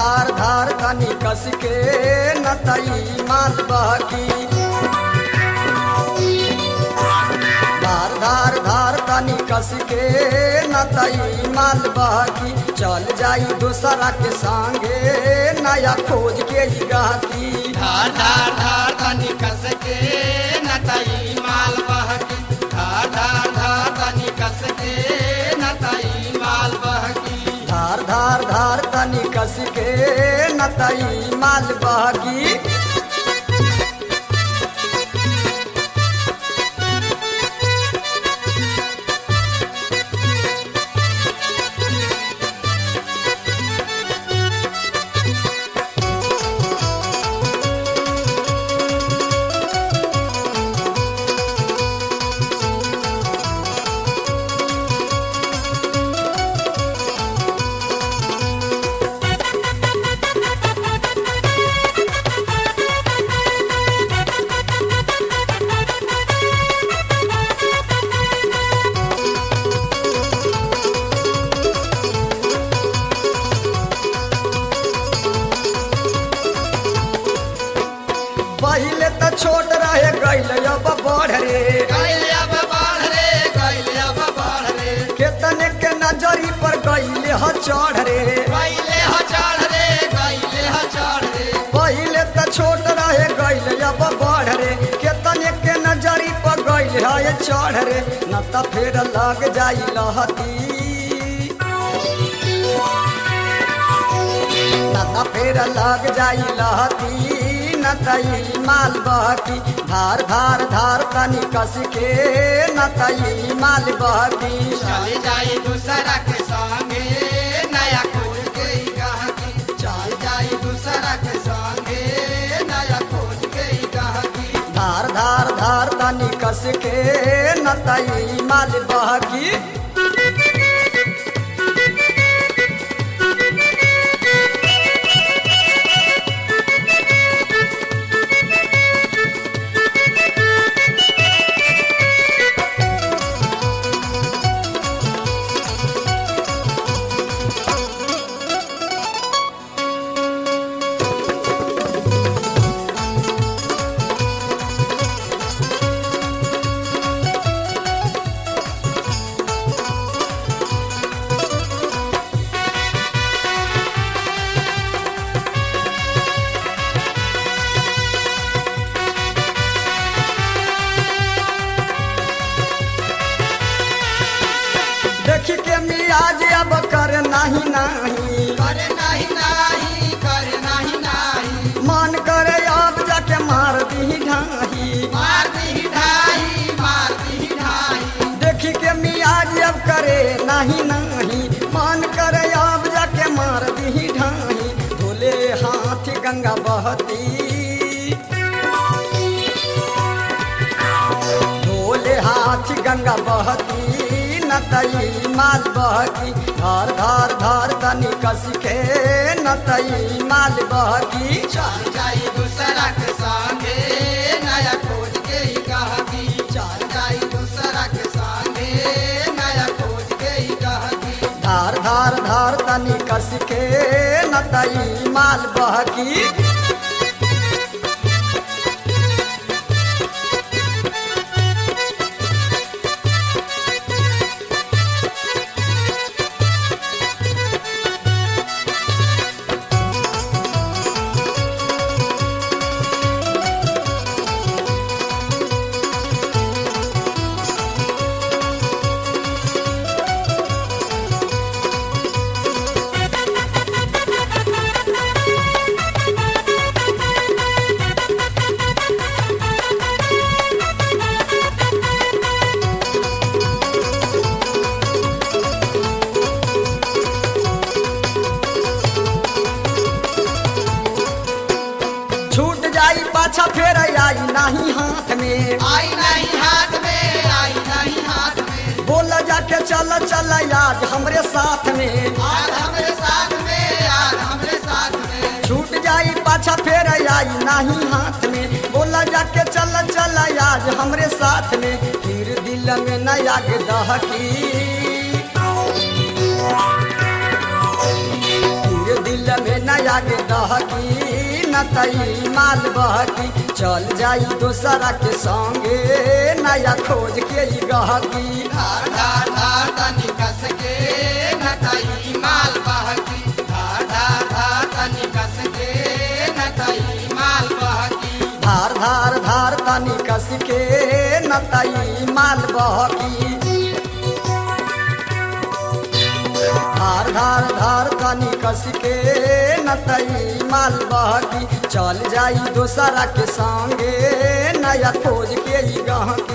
धार धार तनी कस के नतई माल बहकी धार धार धार तनी कस के नतई माल बहकी चल जाई दूसरा के संगे नया खोज के ही गाती धार धार धार तनी कस के नतई माल बहकी धार धार धार तनी कस के नतई माल बहकी धार धार धार तनी कस के नतई माल बहकी पहले तो छोट रहे गैल अब बढ़ रे गैल अब बढ़ रे गैल अब बढ़ रे केतने के नजरी पर गैले ह चढ़ रे गैले ह चढ़ रे गैले ह चढ़ रे पहले तो छोट रहे गैल अब बढ़ रे केतने के नजरी पर गैले ह चढ़ रे न त फेर लग जाई लहती न त फेर लग जाई लहती नतई माल बहकी धार धार धार तनी कस के नतई माल बहकी चल जाई दूसरा के संगे नया खोज के ही गाहकी चल जाई दूसरा के संगे नया खोज के ही गाहकी धार धार धार तनी कस के नतई माल बहकी देखी के मियाज अब कर नाही नाही करे नहीं नहीं करे नहीं नहीं मन करे अब जाके मार दी ढाही मार दी ढाई मार दी ढाई देखी के मियाज अब करे नाही नाही मन करे अब जाके मार दी ढाही धोले हाथ गंगा बहती धोले हाथ गंगा बहती नतई माल बहकी धार धार धार तनी कस के नतई माल बहकी चल जाई दूसरा के संगे नया खोज के ही गाहकी चल जाई दूसरा के संगे नया खोज के ही गाहकी धार धार धार तनी कस के नतई माल बहकी छूट जाई पाछा फेर आई नहीं हाथ में आई नहीं हाथ में आई नहीं हाथ में बोल जाके चल चल आज हमरे साथ में आज हमरे साथ में आज हमरे साथ में छूट जाई पाछा फेर आई नहीं हाथ में बोला जाके चल चल आज हमरे साथ में फिर दिल में न आग दहकी फिर दिल में न आगे दहकी न तई माल बहकी चल जाई दूसरा के संगे नया खोज के ई गहकी धार धार धार तनी कस के नतई माल बहकी धार धार धार तनी कस के नतई माल बहकी धार धार धार तनी कस के न तई माल बहकी धार धार धार तनी कस के न तई माल बहकी चल जाई दूसरा के संगे नया खोज के ई गहकी